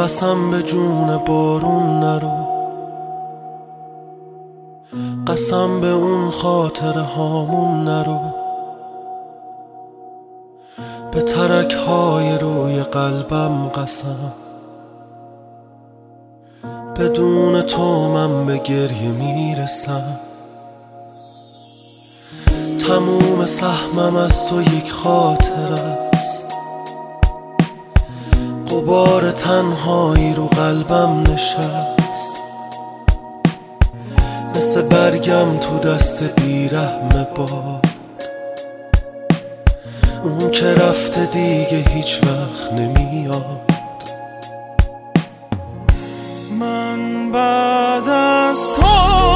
قسم به جون بارون نرو، قسم به اون خاطره هامون نرو، به ترک های روی قلبم قسم، بدون تو من به گریه میرسم. تموم سهمم از تو یک خاطره است، غبار تنهایی رو قلبم نشست، مثل برگم تو دست بیرحم باد، اون که رفته دیگه هیچ وقت نمیاد. من بعد از تو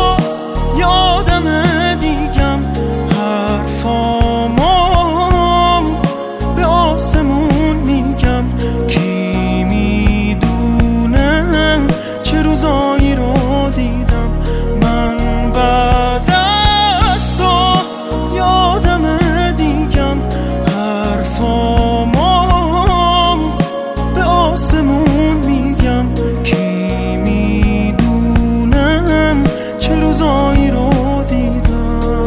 یادم دیگم حرفامو به آسمون میگم، کی میدونه چه روزایی رو دیدم. من بعد از تو یادم دیگم حرفامو به آسمون میگم، کی میدونه چه روزایی رو دیدم.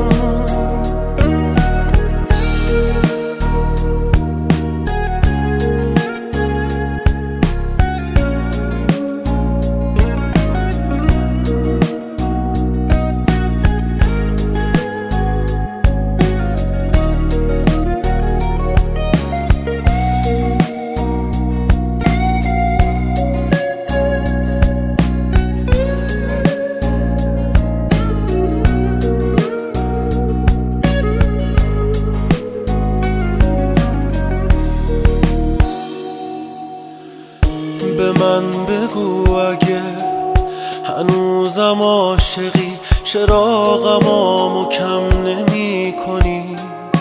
به من بگو اگه هنوزم عاشقی، چراغمو کم نمی کنی،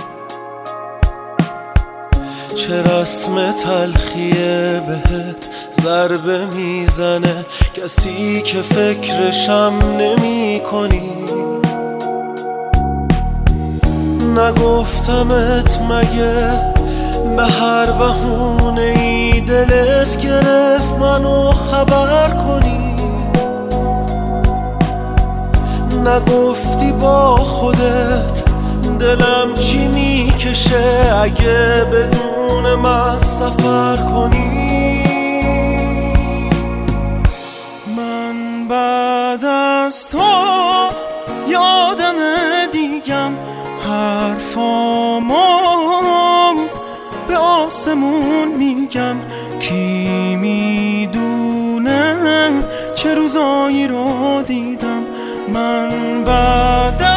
چه رسم تلخیه بهت ضربه میزنه، کسی که فکرشم نمی کنی. نگفتمت مگه به هر بهونه ای دلت گرفت منو خبر کنی؟ نگفتی با خودت دلم چی میکشه اگه بدون من سفر کنی؟ من بعد از تو یادم دیگم حرفامو به آسمون میگم، کی میدونه چه روزایی رو دیدم. من بعد